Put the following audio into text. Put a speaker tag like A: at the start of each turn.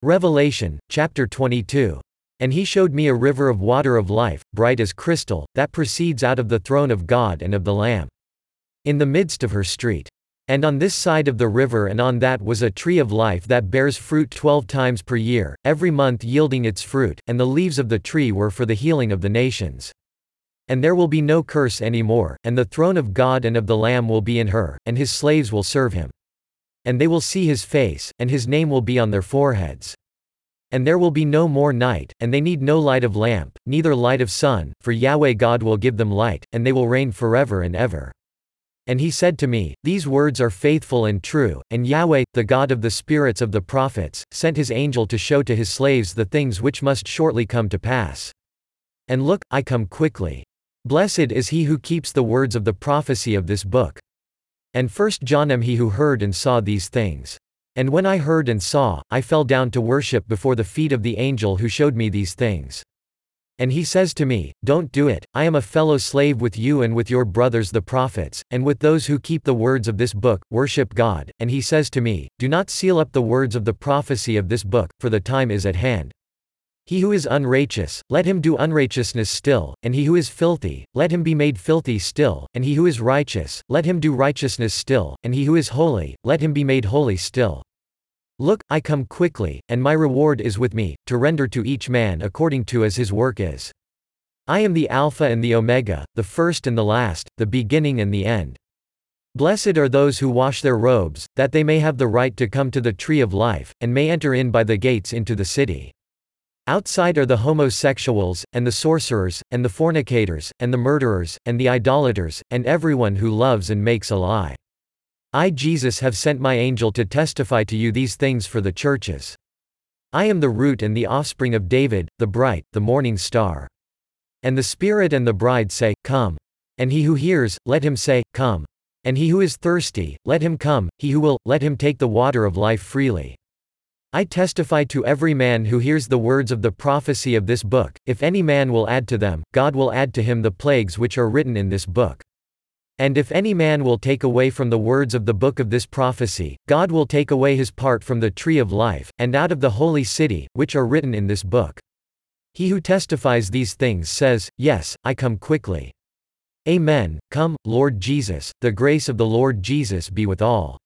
A: Revelation, chapter 22. And he showed me a river of water of life, bright as crystal, that proceeds out of the throne of God and of the Lamb, in the midst of her street. And on this side of the river and on that was a tree of life that bears fruit 12 times per year, every month yielding its fruit, and the leaves of the tree were for the healing of the nations. And there will be no curse any more, and the throne of God and of the Lamb will be in her, and his slaves will serve him. And they will see his face, and his name will be on their foreheads. And there will be no more night, and they need no light of lamp, neither light of sun, for Yahweh God will give them light, and they will reign forever and ever. And he said to me, These words are faithful and true, and Yahweh, the God of the spirits of the prophets, sent his angel to show to his slaves the things which must shortly come to pass. And look, I come quickly. Blessed is he who keeps the words of the prophecy of this book. And 1 John am he who heard and saw these things. And when I heard and saw, I fell down to worship before the feet of the angel who showed me these things. And he says to me, Don't do it, I am a fellow slave with you and with your brothers the prophets, and with those who keep the words of this book, worship God. And he says to me, Do not seal up the words of the prophecy of this book, for the time is at hand. He who is unrighteous, let him do unrighteousness still, and he who is filthy, let him be made filthy still, and he who is righteous, let him do righteousness still, and he who is holy, let him be made holy still. Look, I come quickly, and my reward is with me, to render to each man according to as his work is. I am the Alpha and the Omega, the first and the last, the beginning and the end. Blessed are those who wash their robes, that they may have the right to come to the tree of life, and may enter in by the gates into the city. Outside are the homosexuals, and the sorcerers, and the fornicators, and the murderers, and the idolaters, and everyone who loves and makes a lie. I Jesus have sent my angel to testify to you these things for the churches. I am the root and the offspring of David, the bright, the morning star. And the Spirit and the bride say, Come. And he who hears, let him say, Come. And he who is thirsty, let him come, he who will, let him take the water of life freely. I testify to every man who hears the words of the prophecy of this book, if any man will add to them, God will add to him the plagues which are written in this book. And if any man will take away from the words of the book of this prophecy, God will take away his part from the tree of life, and out of the holy city, which are written in this book. He who testifies these things says, Yes, I come quickly. Amen. Come, Lord Jesus, the grace of the Lord Jesus be with all.